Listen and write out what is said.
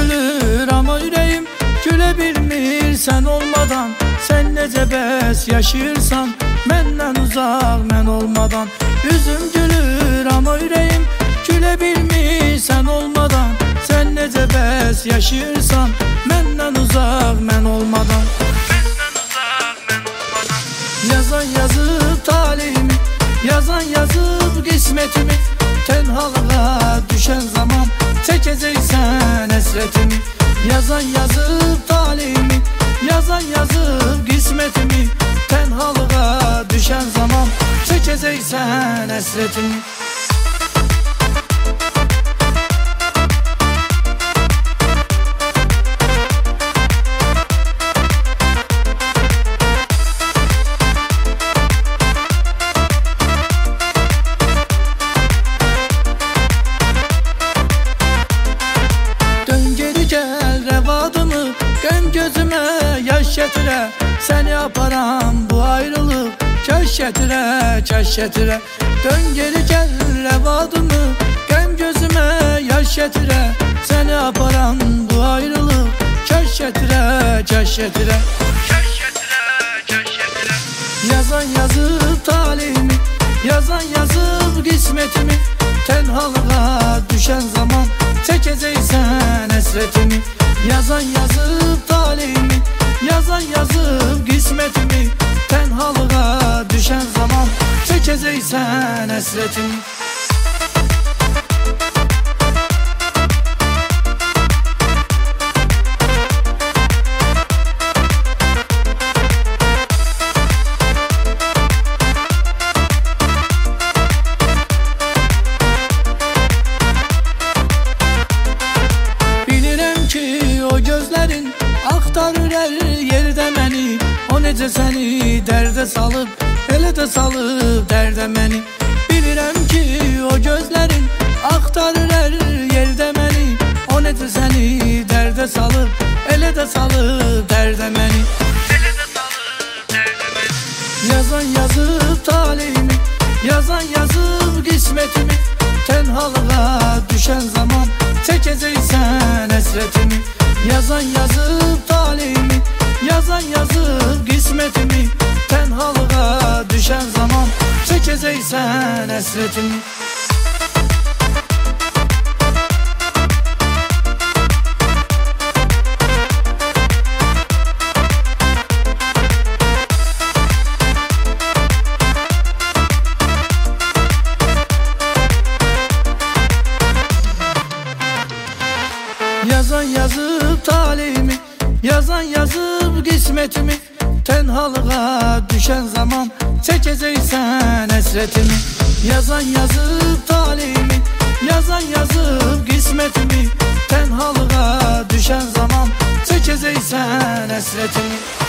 gülür ama yüreğim gülebilmir sen olmadan. Sen nece bes yaşayırsan menden uzak men olmadan. Yüzüm gülür ama yüreğim gülebilmir sen olmadan. Sen nece bes yaşayırsan menden uzak men olmadan. Yazan yazıp talihimi, yazan yazıp kısmetimi, tenhalığa düşen zaman çekeceksen esretimi. Yazan yazıp talihimi, yazan yazıp kısmetimi, tenhalığa düşen zaman çekeceksen esretimi. Gözüme yaş getire, seni yaparam bu ayrılık köş getire, köş getire. Dön geri gel revadımı, gem gözüme yaş getire, seni yaparam bu ayrılık köş getire, köş getire. Yazan yazıp talihimi, yazan yazıp kısmetimi, tenhalığa düşen zaman çekeceksen esretimi. Yazan yazıp talihimi, yazan yazıp kısmetimi, tenhalığa düşen zaman çekeceksen esretimi. Aktarır her yerde məni, o necə səni dərdə salıb, elə də salıb dərdə məni. Bilirəm ki o gözlərin aktarır hər yerdə məni, o necə səni dərdə salıb, elə də salıb dərdə məni. Yazan yazıb talihimi, yazan yazıb qismetimi, tenhalığa düşən zaman çəkəcəksən əsrətimi. Yazan yazıp talihimi, yazan yazıp kısmetimi, tenhalığa düşen zaman çekeceksen esretimi. Yazan yazıp talihimi, yazan yazıp kısmetimi, tenhalığa düşen zaman çekeceksen esretimi. Yazan yazıp talihimi, yazan yazıp kısmetimi, tenhalığa düşen zaman çekeceksen esretimi.